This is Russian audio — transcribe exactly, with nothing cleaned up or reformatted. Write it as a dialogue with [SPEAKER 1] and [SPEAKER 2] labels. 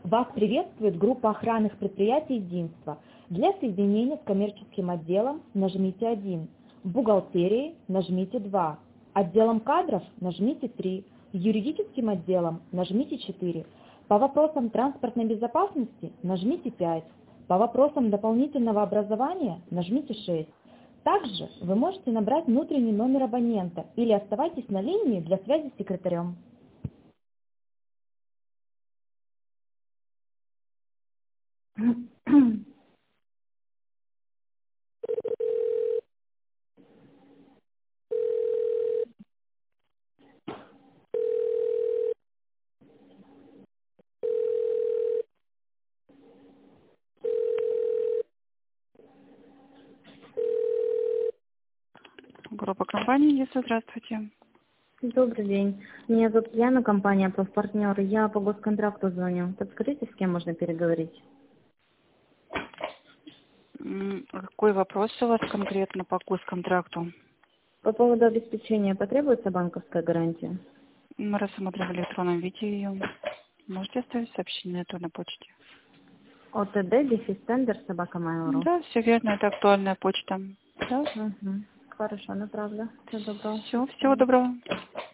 [SPEAKER 1] Вас приветствует группа охранных предприятий «Единство». Для соединения с коммерческим отделом нажмите один, бухгалтерией нажмите два, отделом кадров нажмите три, юридическим отделом нажмите четыре, по вопросам транспортной безопасности нажмите пять, по вопросам дополнительного образования нажмите шесть. Также вы можете набрать внутренний номер абонента или оставайтесь на линии для связи с секретарем.
[SPEAKER 2] Группа компании «Единство», здравствуйте.
[SPEAKER 3] Добрый день. Меня зовут Яна, компания «Профпартнер». Я по госконтракту звоню. Подскажите, с кем можно переговорить?
[SPEAKER 2] М, Какой вопрос у вас конкретно по госконтракту?
[SPEAKER 3] По поводу обеспечения потребуется банковская гарантия?
[SPEAKER 2] Мы рассмотрим в электронном виде ее. Можете оставить сообщение на электронной почте?
[SPEAKER 3] ОТД, дефис тендер, собака Mail.ru.
[SPEAKER 2] Да, все верно, это актуальная почта. Да,
[SPEAKER 3] Угу. Хорошо, направлю. Всего доброго.
[SPEAKER 2] все,
[SPEAKER 3] До
[SPEAKER 2] всего
[SPEAKER 3] свидания.
[SPEAKER 2] доброго.